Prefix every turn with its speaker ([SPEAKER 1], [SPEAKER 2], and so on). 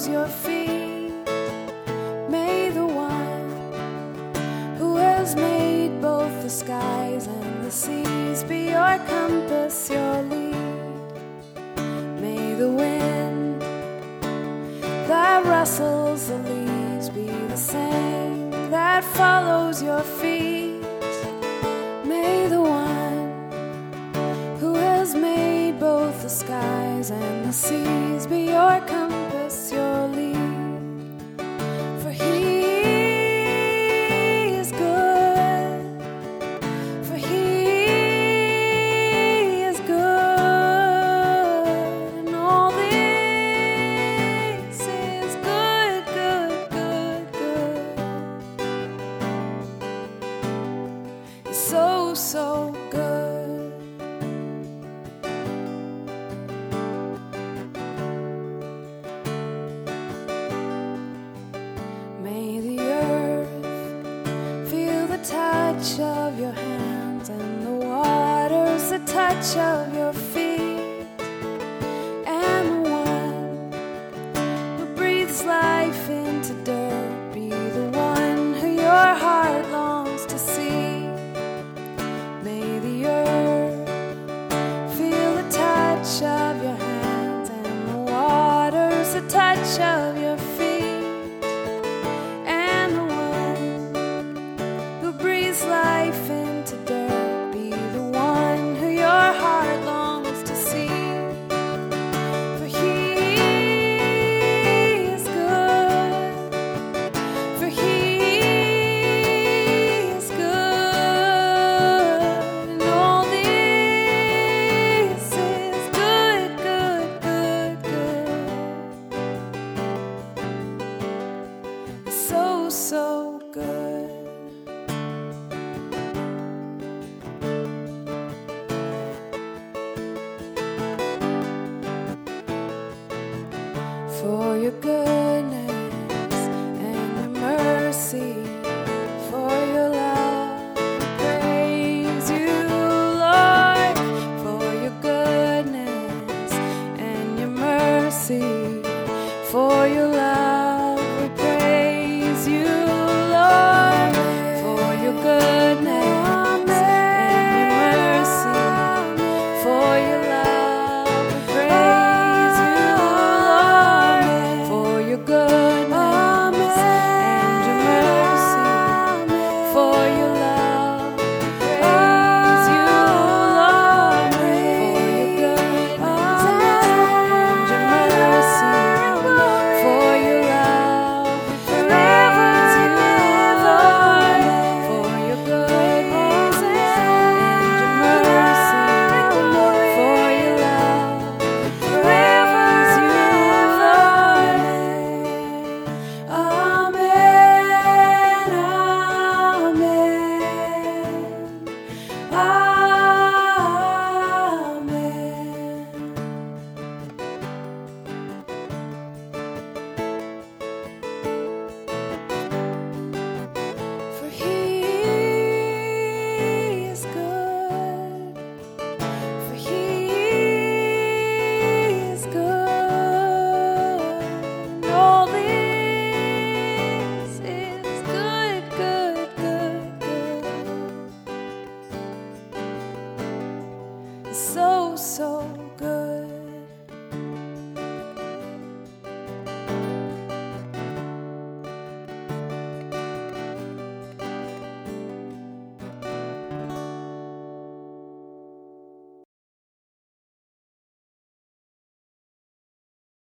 [SPEAKER 1] your feet. May the one who has made both the skies and the seas be your compass, your lead. May the wind that rustles the leaves be the same that follows your feet. May the one who has made both the skies and the seas be your compass, your lead. For he is good, for he is good, and all this is good, good, good, good. It's so, so good. May the earth feel the touch of your hands, and the waters the touch of